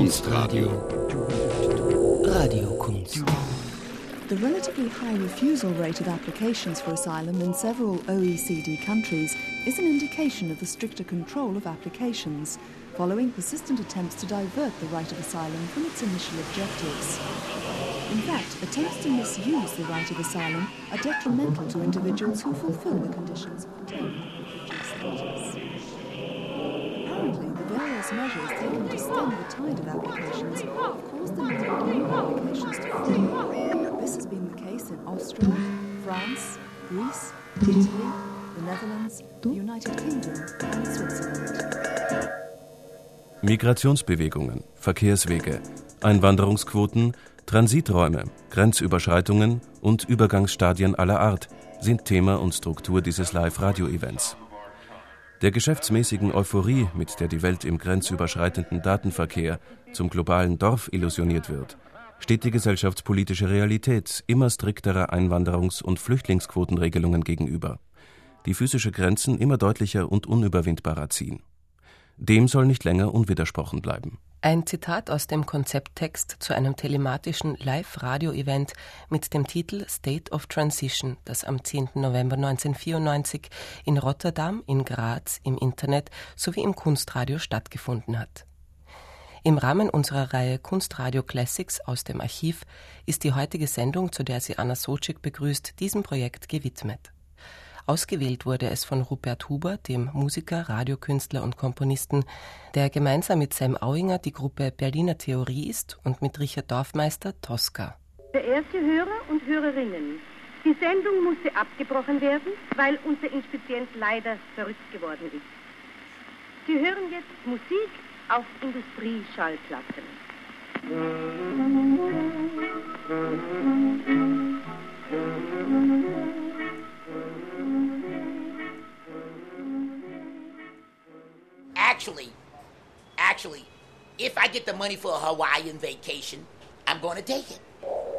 Kunstradio. Radiokunst. The relatively high refusal rate of applications for asylum in several OECD countries is an indication of the stricter control of applications, following persistent attempts to divert the right of asylum from its initial objectives. In fact, attempts to misuse the right of asylum are detrimental to individuals who fulfill the conditions of obtaining refugee status. Apparently, the various measures taken to stem the tide of applications have caused the number of new applications to fall. This has been the case in Austria, France, Greece, Italy, the Netherlands, the United Kingdom and Switzerland. Migrationsbewegungen, Verkehrswege, Einwanderungsquoten, Transiträume, Grenzüberschreitungen und Übergangsstadien aller Art sind Thema und Struktur dieses Live-Radio-Events. Der geschäftsmäßigen Euphorie, mit der die Welt im grenzüberschreitenden Datenverkehr zum globalen Dorf illusioniert wird, steht die gesellschaftspolitische Realität immer strikterer Einwanderungs- und Flüchtlingsquotenregelungen gegenüber, die physische Grenzen immer deutlicher und unüberwindbarer ziehen. Dem soll nicht länger unwidersprochen bleiben. Ein Zitat aus dem Konzepttext zu einem telematischen Live-Radio-Event mit dem Titel State of Transition, das am 10. November 1994 in Rotterdam, in Graz, im Internet sowie im Kunstradio stattgefunden hat. Im Rahmen unserer Reihe Kunstradio Classics aus dem Archiv ist die heutige Sendung, zu der sie Anna Sojcik begrüßt, diesem Projekt gewidmet. Ausgewählt wurde es von Rupert Huber, dem Musiker, Radiokünstler und Komponisten, der gemeinsam mit Sam Auinger die Gruppe Berliner Theorie ist und mit Richard Dorfmeister Tosca. Verehrte Hörer und Hörerinnen, die Sendung musste abgebrochen werden, weil unser Inspizient leider verrückt geworden ist. Sie hören jetzt Musik auf Industrieschallplatten. Actually, if I get the money for a Hawaiian vacation, I'm going to take it.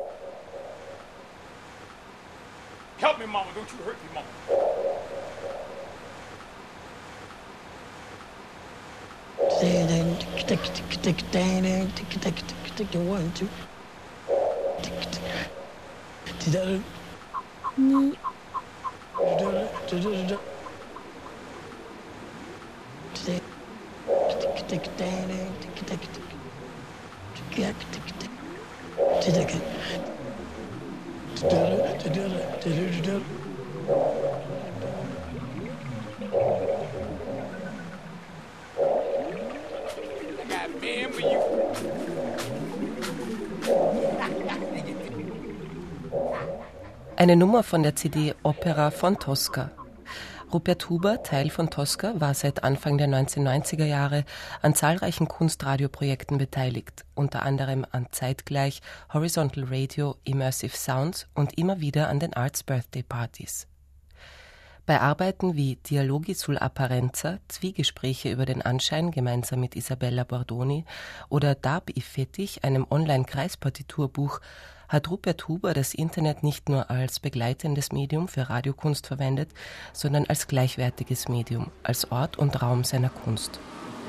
Help me, Mama. Don't you hurt me, Mama. One, two. Eine Nummer von der CD Opera von Tosca. Rupert Huber, Teil von Tosca, war seit Anfang der 1990er Jahre an zahlreichen Kunstradioprojekten beteiligt, unter anderem an Zeitgleich, Horizontal Radio, Immersive Sounds und immer wieder an den Arts Birthday Parties. Bei Arbeiten wie Dialogi sull'apparenza, Zwiegespräche über den Anschein gemeinsam mit Isabella Bordoni oder Dab i Fetich, einem Online-Kreispartiturbuch, hat Rupert Huber das Internet nicht nur als begleitendes Medium für Radiokunst verwendet, sondern als gleichwertiges Medium, als Ort und Raum seiner Kunst.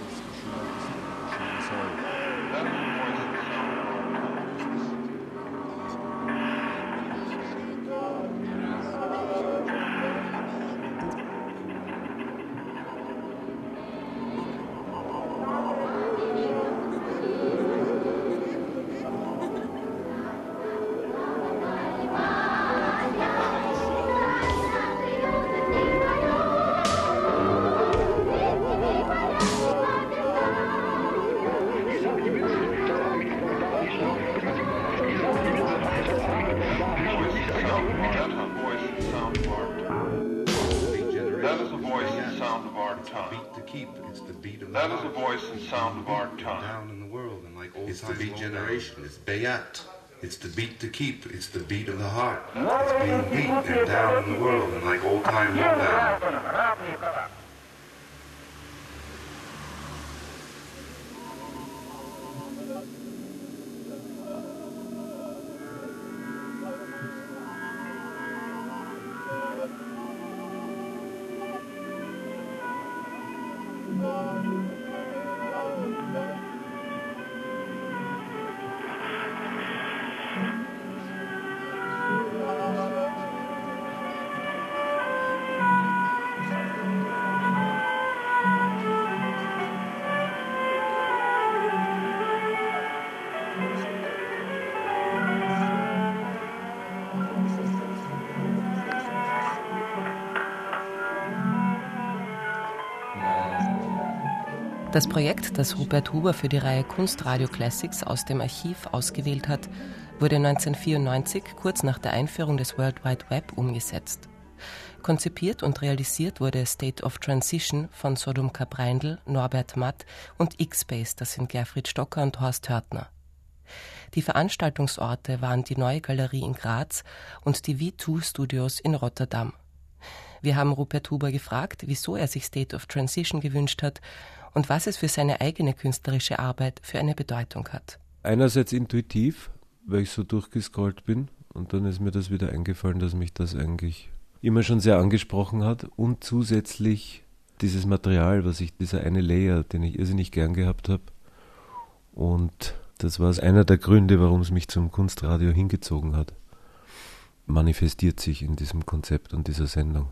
It's the beat generation, it's Bayat. It's the beat to keep, it's the beat of the heart. It's being beat and down in the world and like old time lowdown. Das Projekt, das Rupert Huber für die Reihe Kunstradio Classics aus dem Archiv ausgewählt hat, wurde 1994, kurz nach der Einführung des World Wide Web, umgesetzt. Konzipiert und realisiert wurde State of Transition von Sodom Kabreindl, Norbert Matt und X-Space, das sind Gerfried Stocker und Horst Hörtner. Die Veranstaltungsorte waren die Neue Galerie in Graz und die V2 Studios in Rotterdam. Wir haben Rupert Huber gefragt, wieso er sich State of Transition gewünscht hat und was es für seine eigene künstlerische Arbeit für eine Bedeutung hat. Einerseits intuitiv, weil ich so durchgescrollt bin, und dann ist mir das wieder eingefallen, dass mich das eigentlich immer schon sehr angesprochen hat, und zusätzlich dieses Material, dieser eine Layer, den ich irrsinnig gern gehabt habe, und das war einer der Gründe, warum es mich zum Kunstradio hingezogen hat, manifestiert sich in diesem Konzept und dieser Sendung.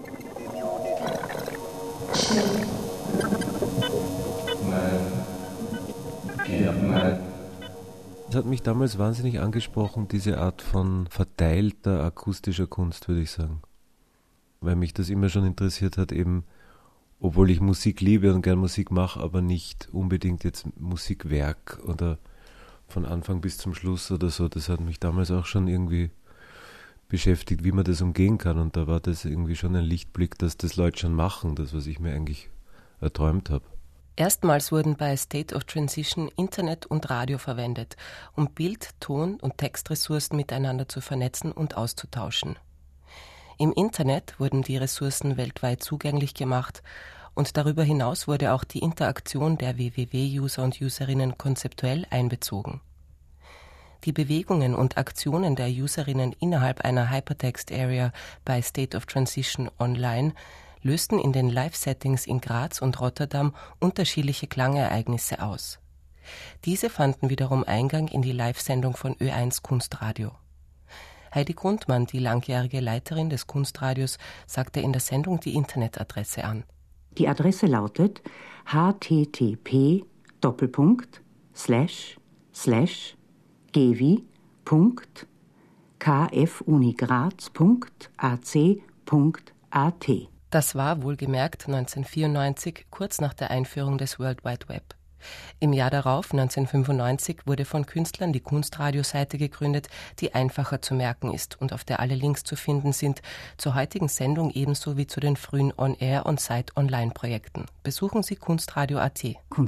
Es hat mich damals wahnsinnig angesprochen, diese Art von verteilter akustischer Kunst, würde ich sagen. Weil mich das immer schon interessiert hat, eben, obwohl ich Musik liebe und gern Musik mache, aber nicht unbedingt jetzt Musikwerk oder von Anfang bis zum Schluss oder so. Das hat mich damals auch schon irgendwie beschäftigt, wie man das umgehen kann. Und da war das irgendwie schon ein Lichtblick, dass das Leute schon machen, das, was ich mir eigentlich erträumt habe. Erstmals wurden bei State of Transition Internet und Radio verwendet, um Bild-, Ton- und Textressourcen miteinander zu vernetzen und auszutauschen. Im Internet wurden die Ressourcen weltweit zugänglich gemacht und darüber hinaus wurde auch die Interaktion der WWW-User und Userinnen konzeptuell einbezogen. Die Bewegungen und Aktionen der Userinnen innerhalb einer Hypertext-Area bei State of Transition online lösten in den Live-Settings in Graz und Rotterdam unterschiedliche Klangereignisse aus. Diese fanden wiederum Eingang in die Live-Sendung von Ö1 Kunstradio. Heidi Grundmann, die langjährige Leiterin des Kunstradios, sagte in der Sendung die Internetadresse an. Die Adresse lautet http://gewi.kfunigraz.ac.at. Das war wohlgemerkt 1994, kurz nach der Einführung des World Wide Web. Im Jahr darauf, 1995, wurde von Künstlern die Kunstradio-Seite gegründet, die einfacher zu merken ist und auf der alle Links zu finden sind, zur heutigen Sendung ebenso wie zu den frühen On-Air- und Site-Online-Projekten. Besuchen Sie kunstradio.at.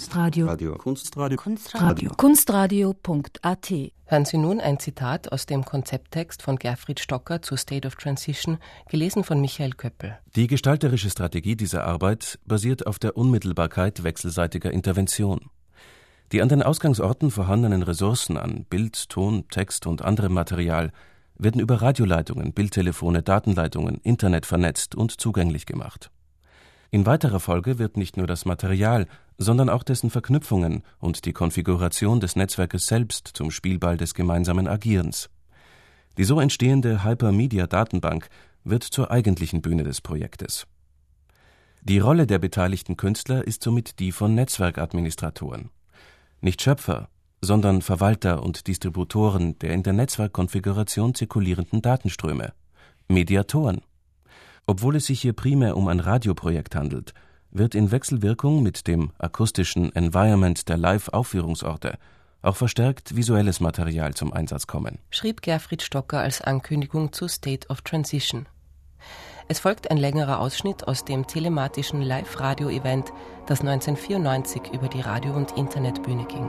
Kunstradio.at. Hören Sie nun ein Zitat aus dem Konzepttext von Gerfried Stocker zu State of Transition, gelesen von Michael Köppel. Die gestalterische Strategie dieser Arbeit basiert auf der Unmittelbarkeit wechselseitiger Intervention. Die an den Ausgangsorten vorhandenen Ressourcen an Bild, Ton, Text und anderem Material werden über Radioleitungen, Bildtelefone, Datenleitungen, Internet vernetzt und zugänglich gemacht. In weiterer Folge wird nicht nur das Material, sondern auch dessen Verknüpfungen und die Konfiguration des Netzwerkes selbst zum Spielball des gemeinsamen Agierens. Die so entstehende Hypermedia-Datenbank wird zur eigentlichen Bühne des Projektes. Die Rolle der beteiligten Künstler ist somit die von Netzwerkadministratoren. Nicht Schöpfer, sondern Verwalter und Distributoren der in der Netzwerkkonfiguration zirkulierenden Datenströme. Mediatoren. Obwohl es sich hier primär um ein Radioprojekt handelt, wird in Wechselwirkung mit dem akustischen Environment der Live-Aufführungsorte auch verstärkt visuelles Material zum Einsatz kommen, schrieb Gerfried Stocker als Ankündigung zu State of Transition. Es folgt ein längerer Ausschnitt aus dem telematischen Live-Radio-Event, das 1994 über die Radio- und Internetbühne ging.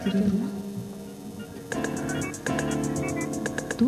Tú.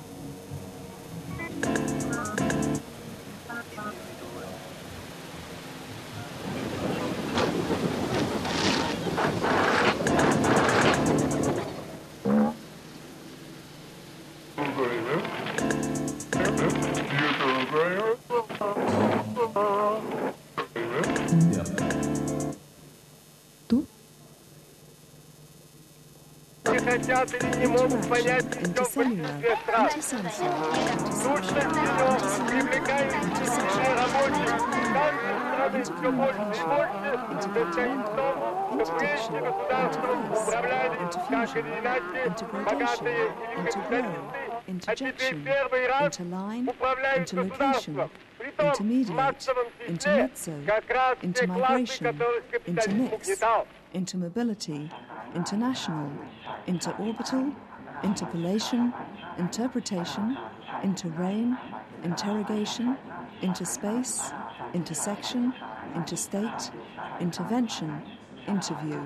Хотят или не могут понять, в чем присутствие страха. Сущность ее привлекает сильные рабочие. Каждой страны все больше и больше состоит в том, что прежде государством управляли, как или иначе, богатые или капиталисты, а теперь первый раз управляют государством. Притом в массовом числе как раз те классы, которых капитализм угнетал. Intermobility, international, interorbital, interpolation, interpretation, interreign, interrogation, interspace, intersection, interstate, intervention, interview.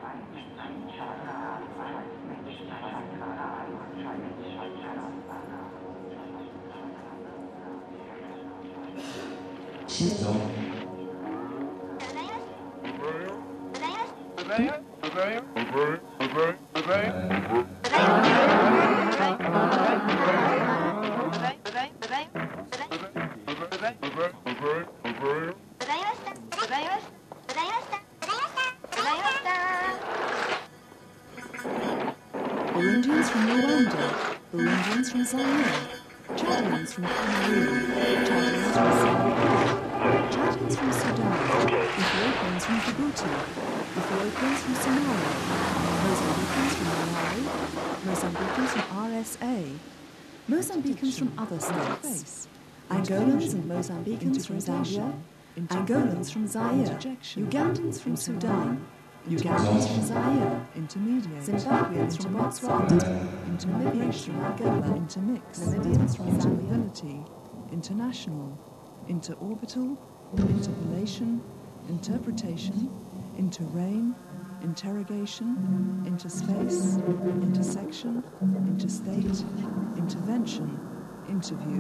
Burundians from Rwanda, Burundians from Zaire, Chadians from Cameroon, Chadians from Senegal, Chadians from Sudan, Ethiopians from Djibouti, Ethiopians from Somalia, Mozambicans from Malawi, Mozambicans from RSA, Mozambicans from other states, Angolans and Mozambicans from Zambia, Angolans from Zaire, Ugandans from Sudan, Ugandans from Zaire, Zimbabweans from Botswana, Namibians from Angola, Namibians from Zambia, international, interorbital, interpolation, interpretation, interreign, interrogation, interspace, intersection, interstate, intervention, interview.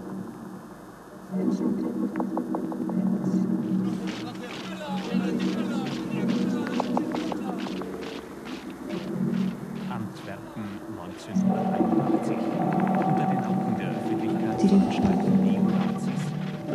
Antwerpen 1981. Unter den Augen der Öffentlichkeit standen Neonazis.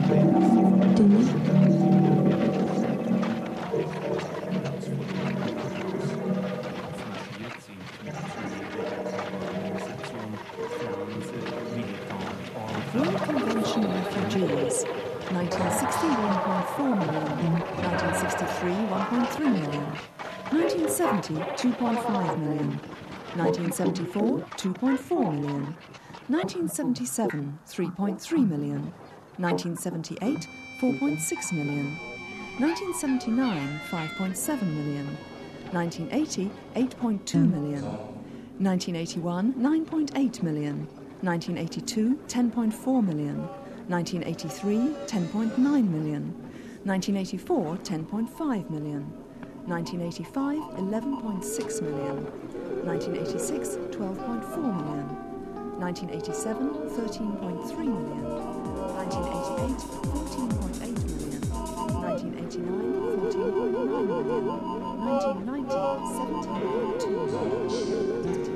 World Convention refugees, 1960 1.4 million, 1963 1.3 million, 1970 2.5 million, 1974 2.4 million, 1977 3.3 million, 1978 4.6 million, 1979 5.7 million, 1980 8.2 million, 1981 9.8 million, 1982 10.4 million, 1983 10.9 million, 1984 10.5 million, 1985 11.6 million, 1986 12.4 million, 1987 13.3 million, 1988 14.8 million, 1989 14.9 million, 1990 17.2 million.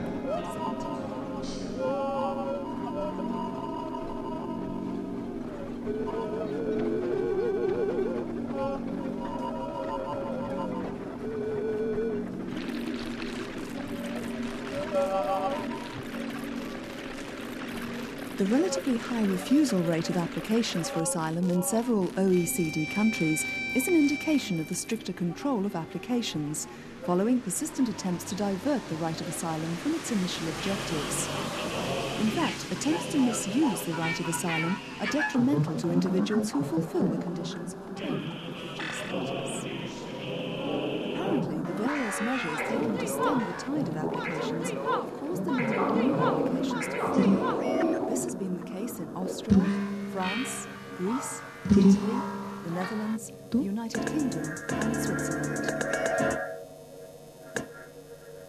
The relatively high refusal rate of applications for asylum in several OECD countries is an indication of the stricter control of applications, following persistent attempts to divert the right of asylum from its initial objectives. In fact, attempts to misuse the right of asylum are detrimental to individuals who fulfill the conditions of obtaining refugee status. Apparently, the various measures taken to stem the tide of applications have caused the number of new applications to fall. This has been the case in Austria, France, Greece, Italy, the Netherlands, the United Kingdom, and Switzerland.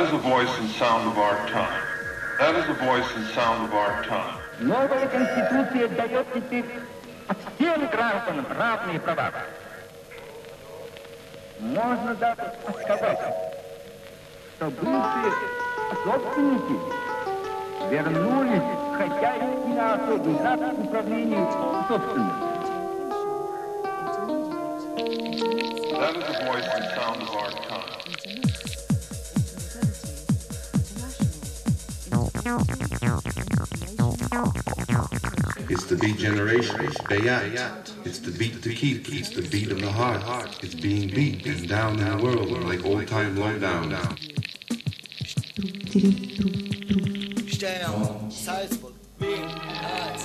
That is the voice and sound of our time. That is the voice and sound of our time. Новая Конституция дает теперь всем гражданам равные права. Можно даже сказать, что бывшие собственники вернулись к хозяйству на особый управлению собственностью. That is the voice and sound of our time. It's the beat generation, it's Bayat. It's the beat to keep, it's the beat of the heart. It's being beat and down in the world like old time lowdown. Stern, Salzburg, Wien, Graz,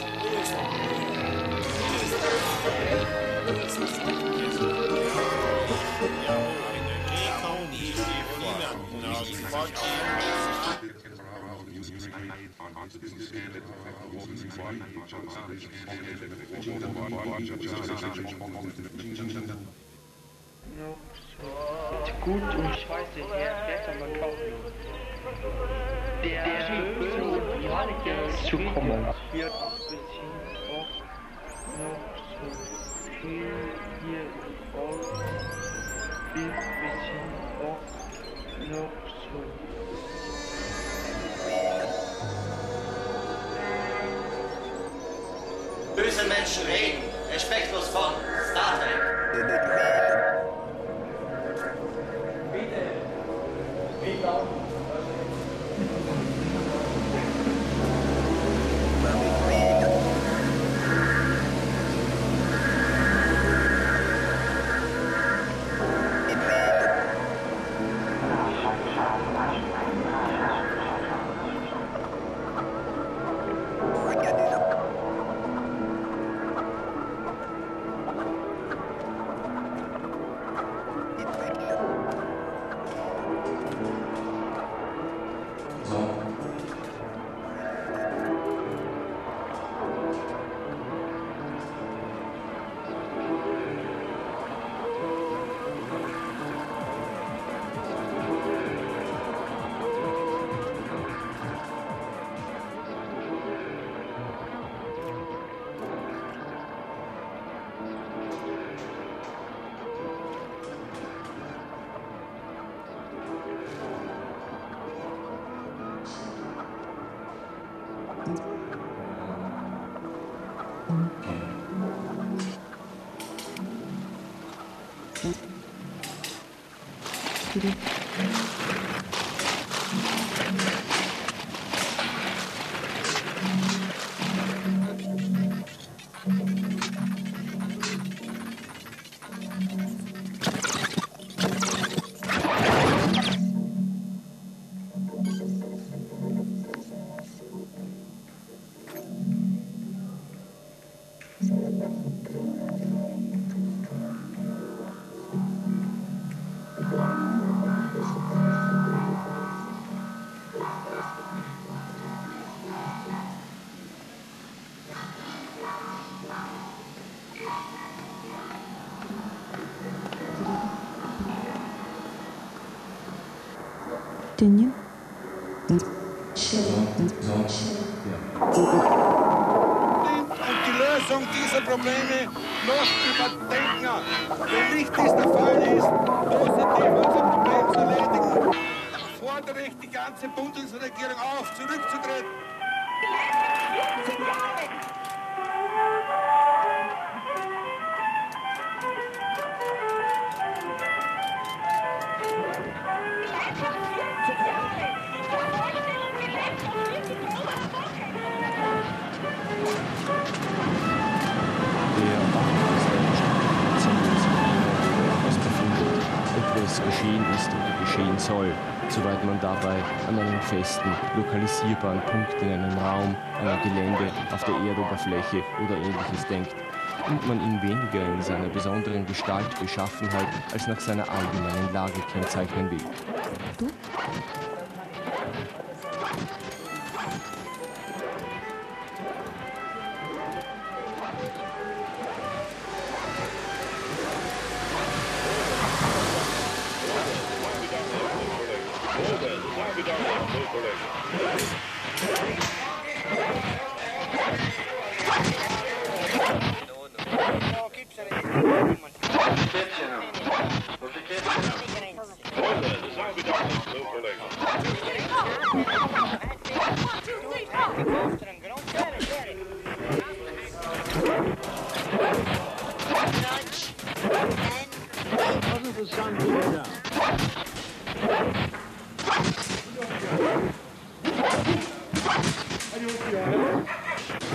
Gut und scheiße, der Wettermann Bauchlo. Der Böse und Janiker zukommen. Hier bisschen auch noch so viel hier auch bisschen auch noch so. Böse Menschen reden, respektlos von Star Trek. Bitte, wie laut? Dünje. Und die Lösung dieser Probleme noch überdenken. Wenn nicht dies der Fall ist, positiv unser Problem zu erledigen, fordere ich die ganze Bundesregierung auf, zurückzutreten. Geschehen ist oder geschehen soll, soweit man dabei an einen festen, lokalisierbaren Punkt in einem Raum, einem Gelände, auf der Erdoberfläche oder Ähnliches denkt und man ihn weniger in seiner besonderen Gestalt, Beschaffenheit als nach seiner allgemeinen Lage kennzeichnen will. Du?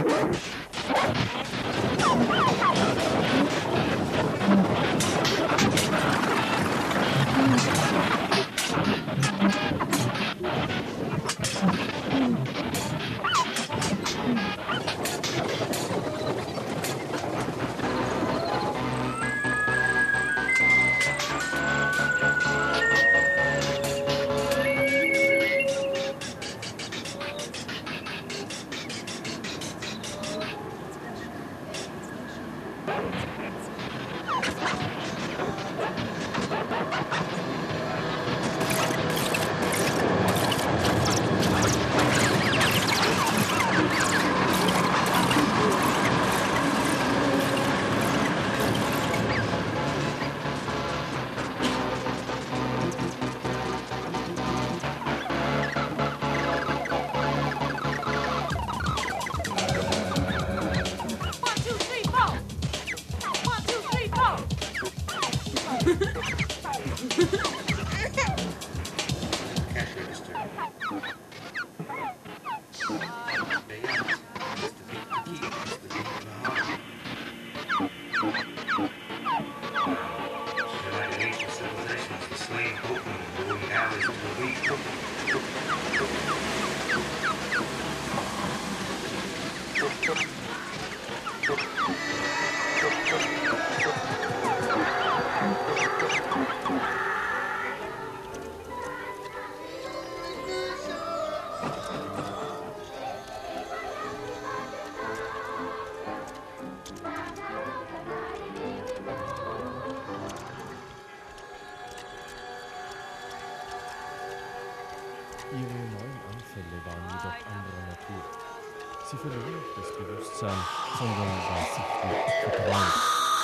Ihre neuen Anfälle waren jedoch anderer Natur. Sie verloren nicht das Bewusstsein, sondern war sichtlich verträumt.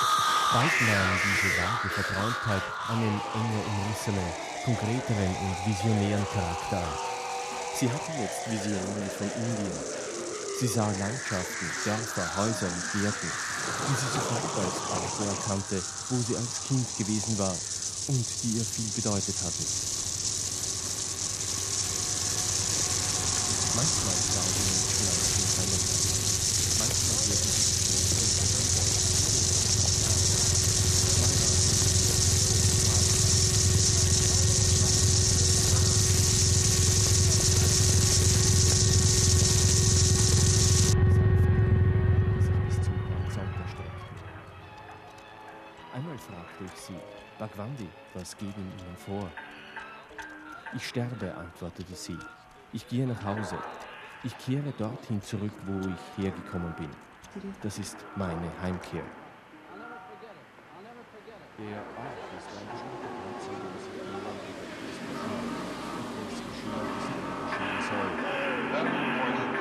Bald nahm diese vage Verträumtheit einen enger umrissenen, konkreteren und visionären Charakter an. Sie hatten jetzt Visionen von Indien. Sie sah Landschaften, Dörfer, Häuser und Gärten, die sie sofort als Orte erkannte, wo sie als Kind gewesen war und die ihr viel bedeutet hatten. Manchmal sah sie Menschen als in seinem Land. Manchmal wurden sie Einmal fragte ich sie, Bhagwandi, was geht in Ihnen vor? Ich sterbe, antwortete sie. Ich gehe nach Hause. Ich kehre dorthin zurück, wo ich hergekommen bin. Das ist meine Heimkehr. Der Ort ist ein bestimmter Platz, an dem sich jemand es geschehen, was geschehen soll.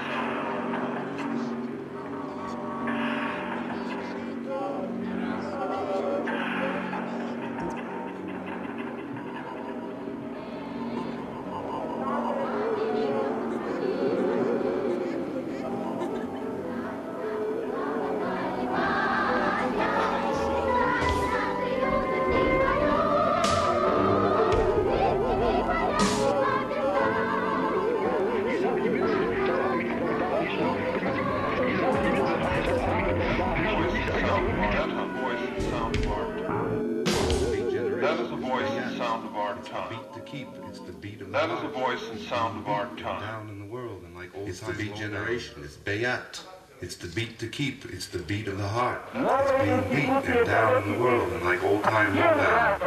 That is the voice and sound of our time. Down in the world, and like old it's the beat generation. It's Bayat. It's the beat to keep. It's the beat of the heart. It's being beat and down in the world, and like old time lowdown.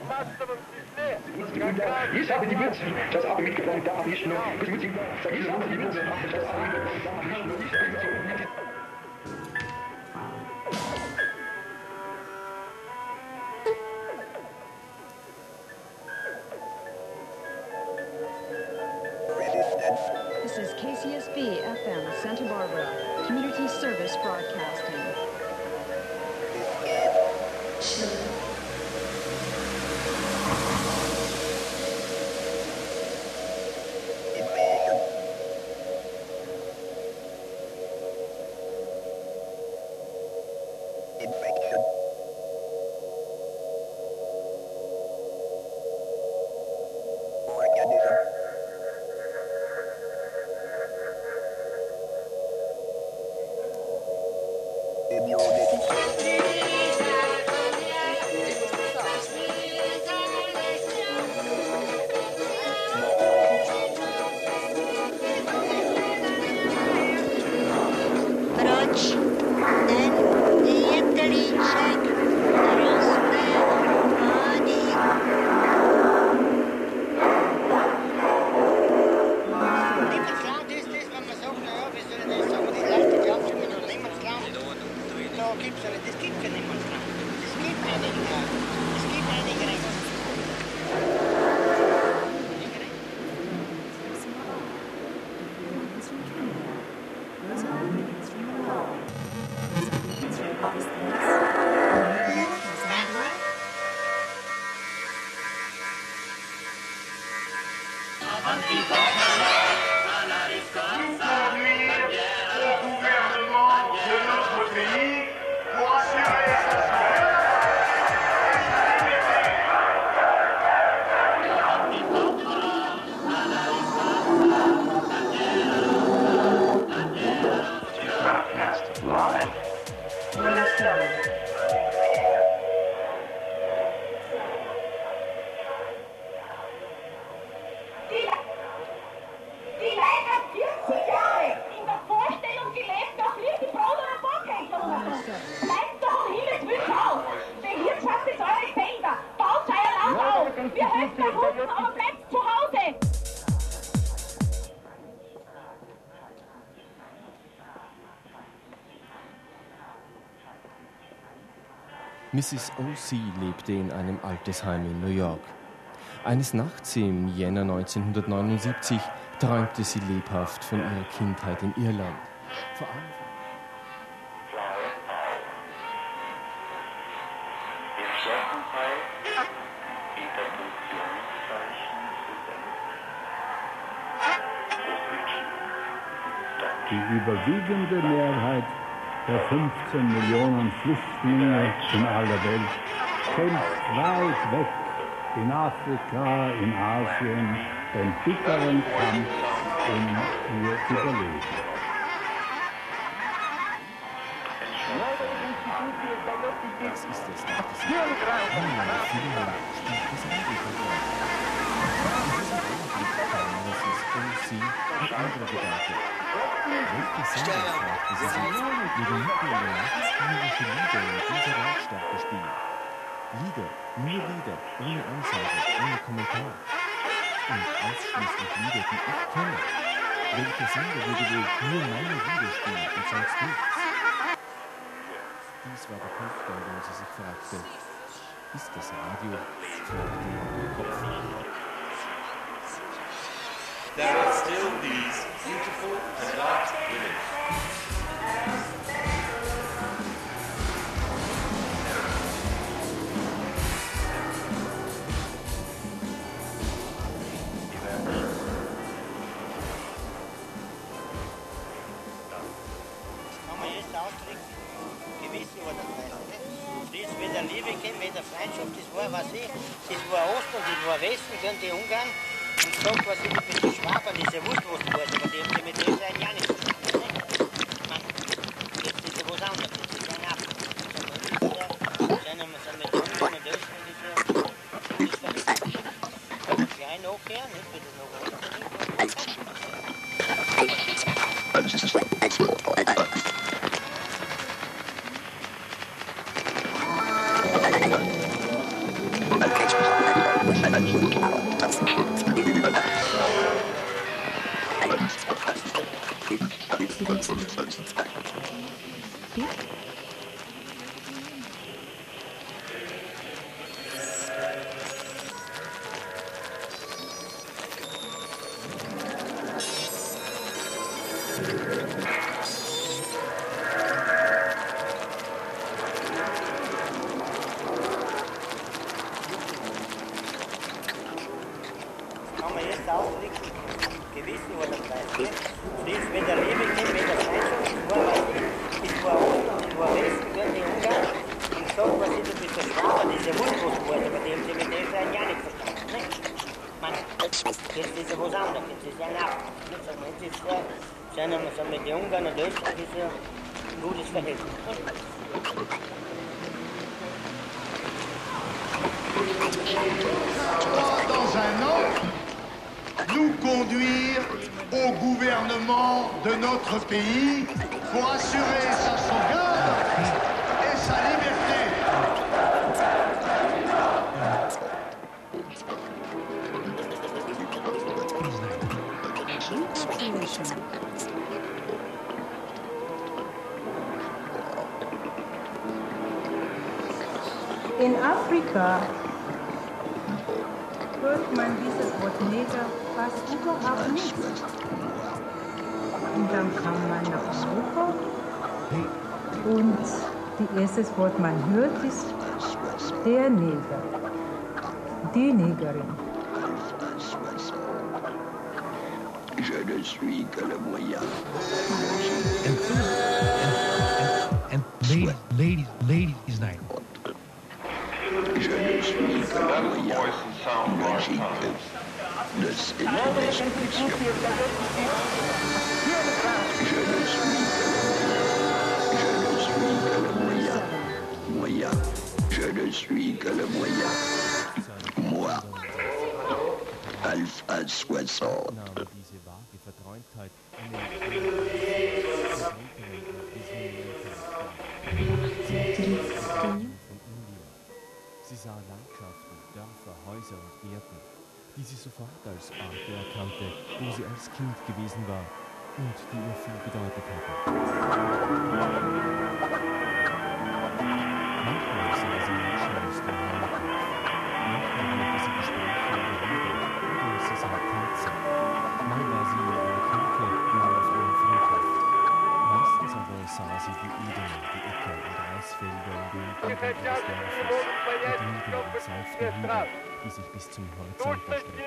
Ich habe die Mütze, das habe mitgebracht, darf ich noch. This is KCSB FM Santa Barbara, Community Service Broadcasting. Mrs. O.C. lebte in einem Altersheim in New York. Eines Nachts im Jänner 1979 träumte sie lebhaft von ihrer Kindheit in Irland. Vor allem die überwiegende Mehrheit der 15 Millionen Flüchtlinge in aller Welt kämpft weit weg in Afrika, in Asien, den bitteren Kampf um ihr Überleben. Das ist es, dachte sie. Viele spielt das Radioprogramm. In diesem Augenblick kam Mrs. O.C. ein anderer Gedanke. Welche Sender, fragte sie sich, würden mitten in der Nacht englische Lieder in dieser Lautstärke spielen? Lieder, nur Lieder, ohne Ansage, ohne Kommentar. Und ausschließlich Lieder, die ich kenne. Welcher Sender würde wohl nur meine Lieder spielen und sonst nichts? Dies war der Punkt, an dem sie sich fragte, ist das Radio? Fragte ihr Kopf. There are still these beautiful and dark women. Weder Liebe kennt, weder Freundschaft, das war, was ich, das war Ost und das war Westen, können die Ungarn und sagt, was ich mit den Schwabern, das ist ja wurscht, was du warst, aber die haben sich mit dem sein ja nicht verstanden. Jetzt ist ja was anderes, das ist ein Ab. Sind mit Ungarn und Österreich, das ist klein nachher, nicht, wenn das noch Dans un an, nous conduire au gouvernement de notre pays pour assurer sa sauvegarde et sa liberté. In Afrika hört man dieses Wort Neger fast überhaupt nicht. Und dann kam man nach Europa und das erste Wort, man hört, ist der Neger, die Negerin. Je ne suis que le moyen. And ladies night. Je ne suis que le moyen magique de cette destruction. Je ne suis que le moyen. Moi, Alpha 60. Sie sah Landschaften, Dörfer, Häuser und Gärten, die sie sofort als Orte erkannte, wo sie als Kind gewesen war und die ihr viel bedeutet hatten. Manchmal sah sie Menschen aus dem Heimatdorf, manchmal hörte sie Gespräche über Liebe oder sie sah Tänze. Mal war sie in einer Kirche, mal auf einem Friedhof. Meistens aber sah sie die Ebene, die Äcker und Reisfelder in den Gegenden des Dorfes und niedrigen, sanften Hügel, die sich bis zum Horizont erstreckten.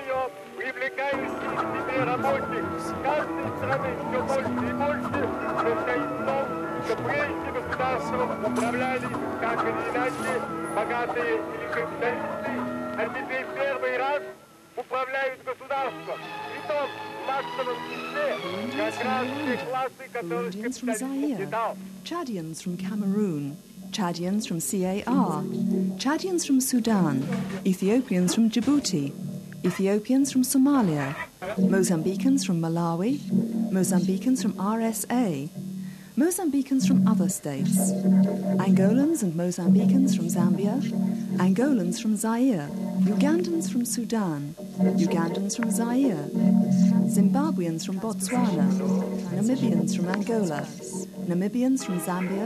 Indians from Zaire, Chadians from Cameroon, Chadians from CAR, Chadians from Sudan, Ethiopians from Djibouti, Ethiopians from Somalia, Mozambicans from Malawi, Mozambicans from RSA, Mozambicans from other states, Angolans and Mozambicans from Zambia, Angolans from Zaire, Ugandans from Sudan, Ugandans from Zaire, Zimbabweans from Botswana, Namibians from Angola, Namibians from Zambia,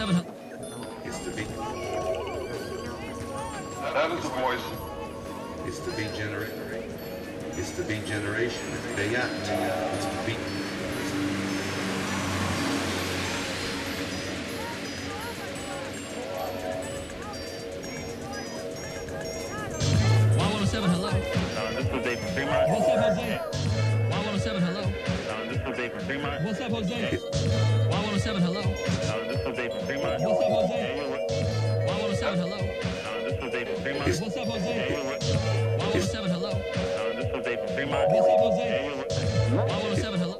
107. It's the beat. That is the voice. It's the beat generation. It's the beat generation. It's Bayat. It's the beat. 107, hello. This is Dave from Fremont. What's up, Jose? 107, hello. This is Dave from Fremont. What's up, Jose? 107, hello. This is Dave from Fremont. What's up, Jose? 107, hello. This is Dave from Fremont. What's up, Jose? 107, hello. This is Dave from Fremont. What's up, Jose? 107, hello.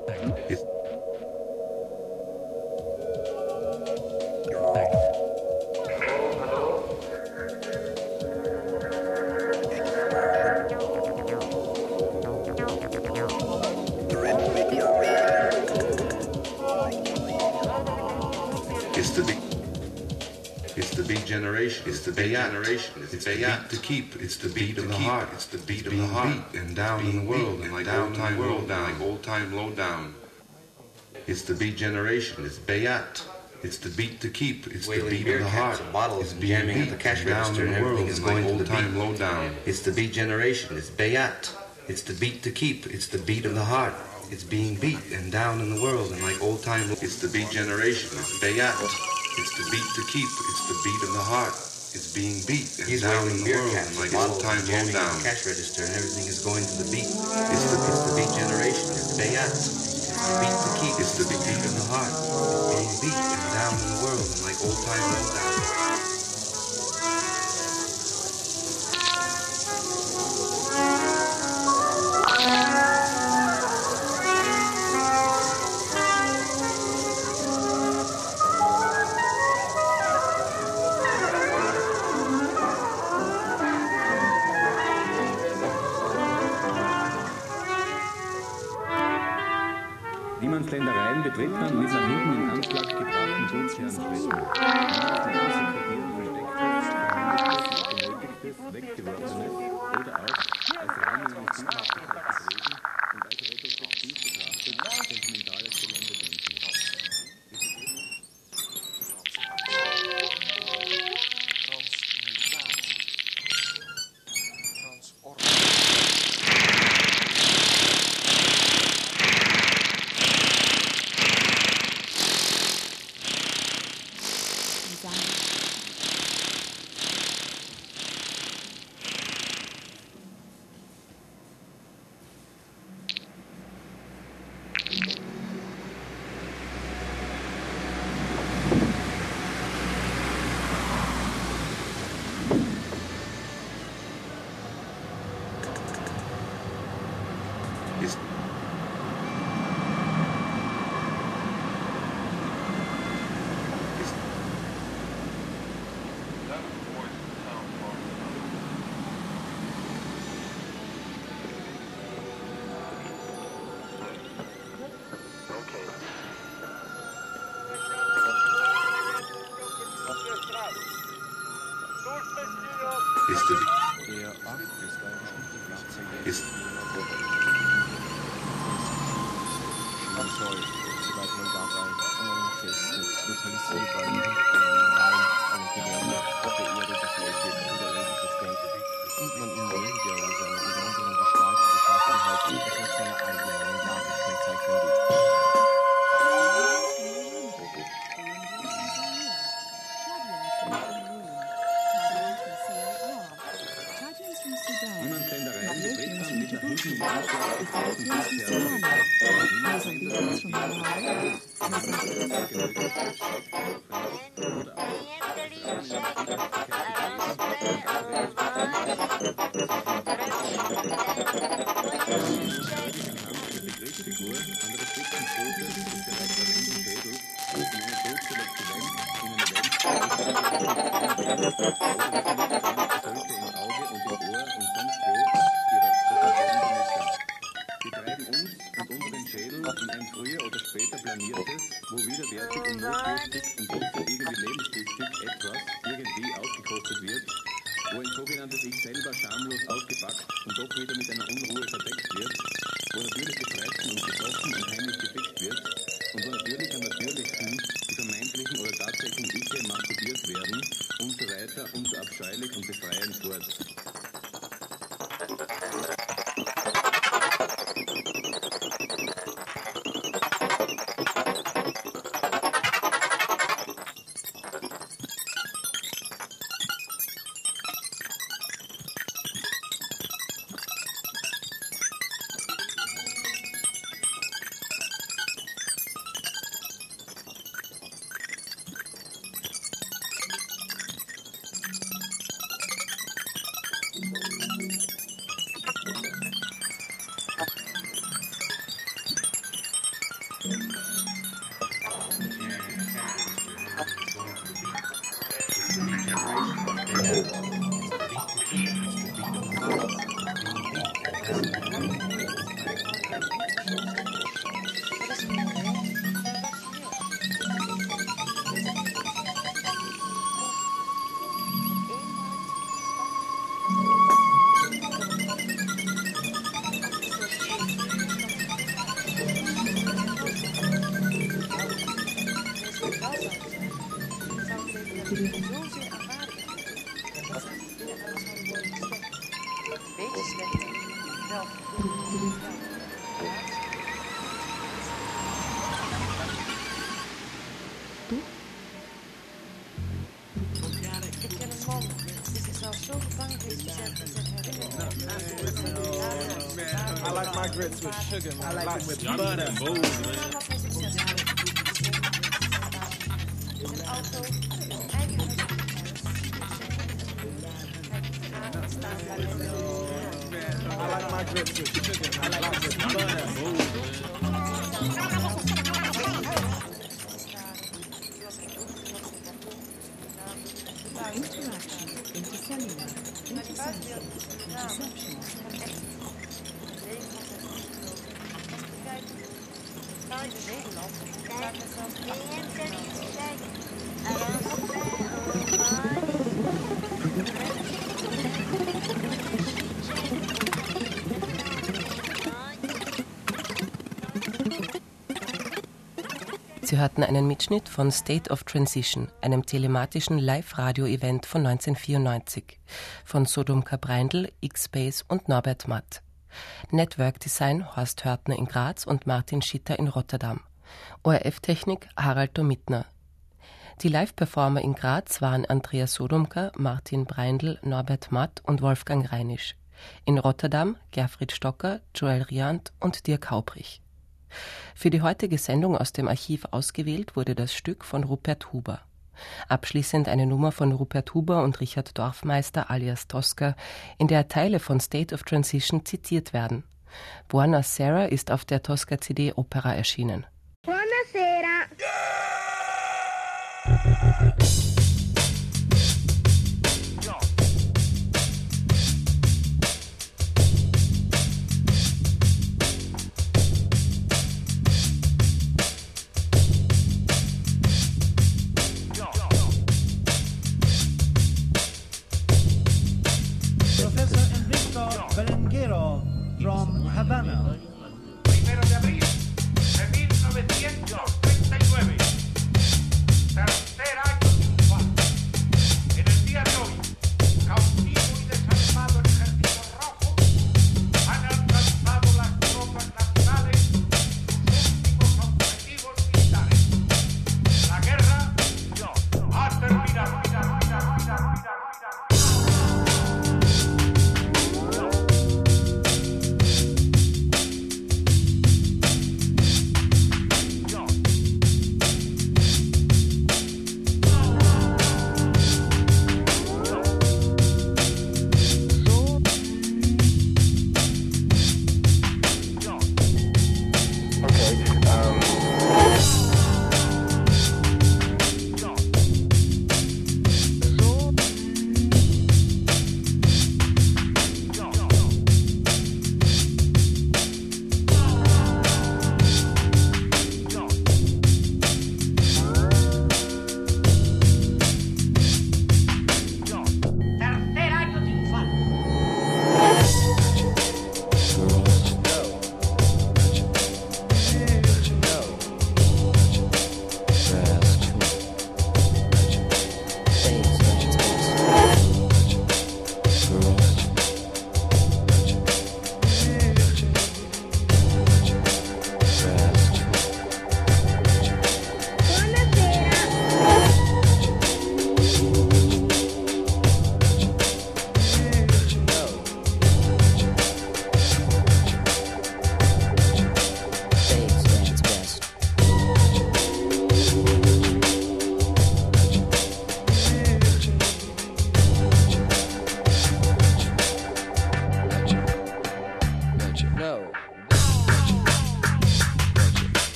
Generation. It's the Bayat generation. It's the beat to keep. It's the beat of the heart. It's the beat of the heart. And down in the world, and like old time low down, like old time low down. It's the beat generation. It's Bayat. It's the beat to keep. It's the beat of the heart. It's jamming at the cash register, and everything is going to the beat. Low down. It's the beat generation. It's Bayat. It's the beat to keep. It's the beat of the heart. It's being beat and down in the world, and like old time. It's the beat generation. It's Bayat. It's the beat to keep. It's the beat of the heart. It's being beat and down in the world, and like old time low down. Cash register, and everything is going to the beat. It's the beat generation. It's Bayat. It's the beat to keep. It's the beat of the heart. It's being beat and down in the world, and like old time low down. Ländereien betritt man mit nach hinten in Anschlag gebrachten Gutsherrenschwestern. Benötigtes, Weggeworfenes oder auch als Rahmen eines sinnhaften Verträgen und als retrospektiv betrachtet sentimentales Geländedenken. Und wo natürlich am natürlichsten die vermeintlichen oder tatsächlichen Ich stärker, umso abscheulich und befreiend fort. I like my grits with sugar, man. I like them with butter. I like my grits with sugar. I like them with butter. Interaction, intercellular, intercellular, interception. Sie hörten einen Mitschnitt von State of Transition, einem telematischen Live-Radio-Event von 1994 von Sodomka Breindl, X-Space und Norbert Matt. Network Design Horst Hörtner in Graz und Martin Schitter in Rotterdam. ORF-Technik Harald Domitner. Die Live-Performer in Graz waren Andreas Sodomka, Martin Breindl, Norbert Matt und Wolfgang Reinisch. In Rotterdam Gerfried Stocker, Joel Riant und Dirk Haubrich. Für die heutige Sendung aus dem Archiv ausgewählt wurde das Stück von Rupert Huber. Abschließend eine Nummer von Rupert Huber und Richard Dorfmeister alias Tosca, in der Teile von State of Transition zitiert werden. Buona Sera ist auf der Tosca-CD Opera erschienen. Buonasera! From Havana. 1 de abril de 1939.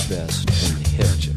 best when you hit you.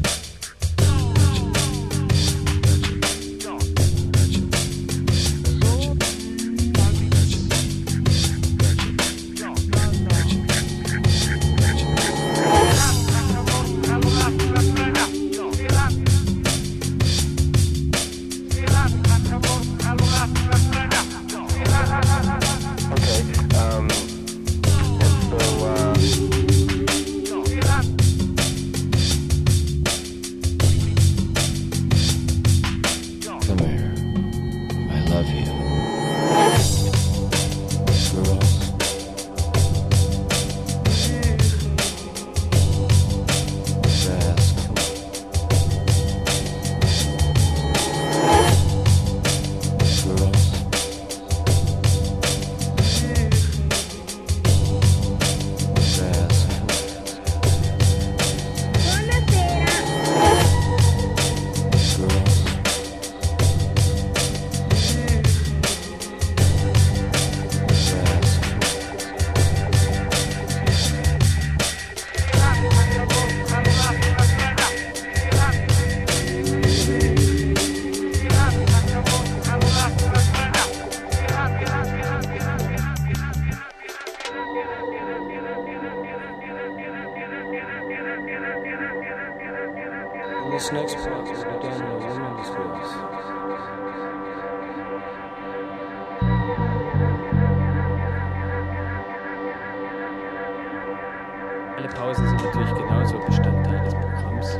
This next part will be done in a woman's voice. Alle Pausen sind natürlich genauso Bestandteil des Programms.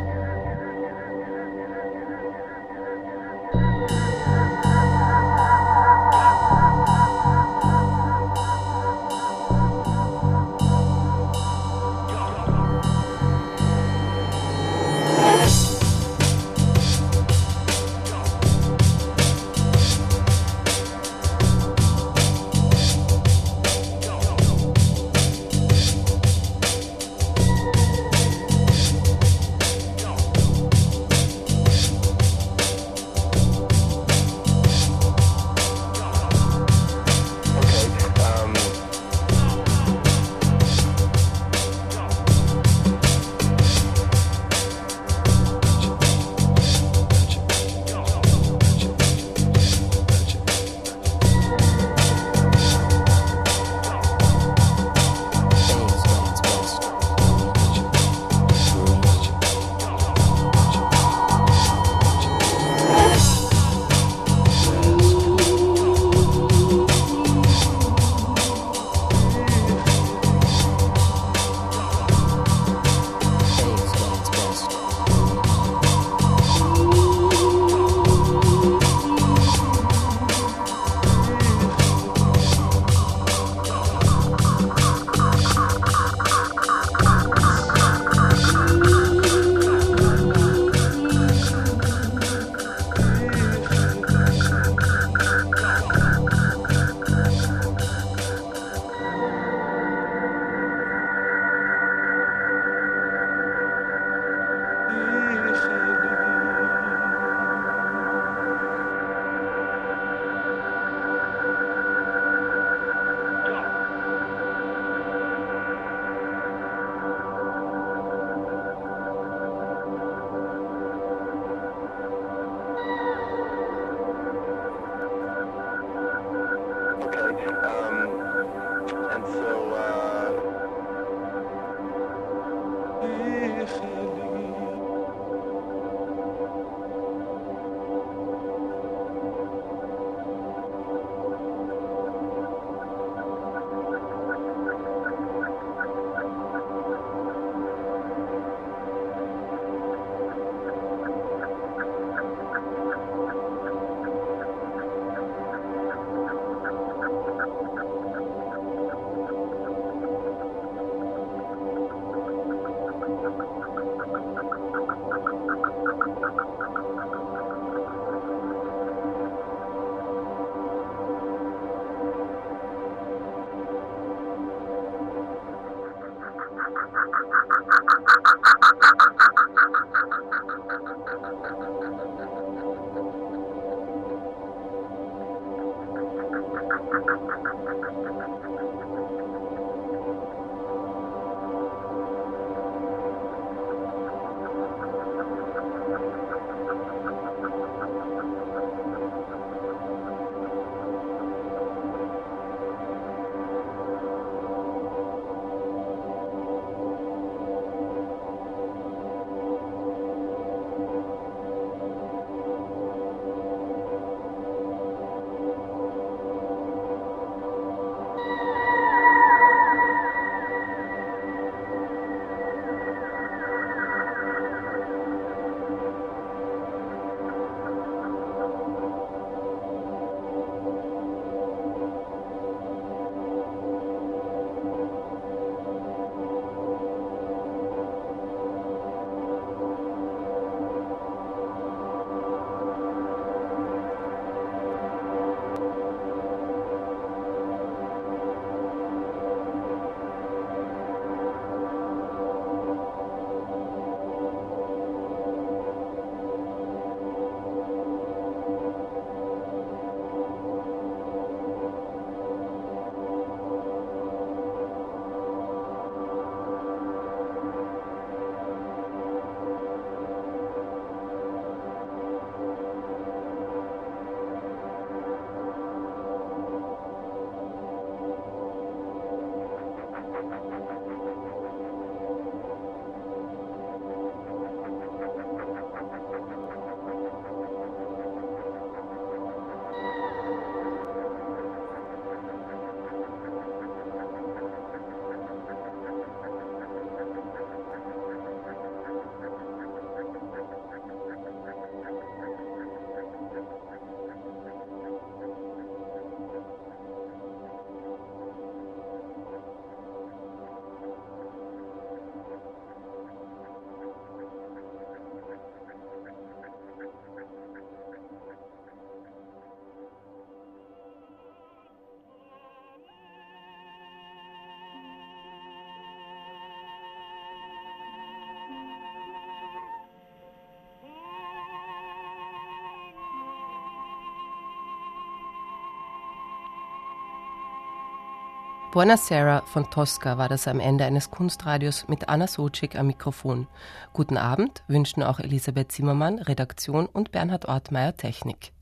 Buonasera von Tosca war das am Ende eines Kunstradios mit Anna Socek am Mikrofon. Guten Abend wünschen auch Elisabeth Zimmermann, Redaktion und Bernhard Ortmeier, Technik.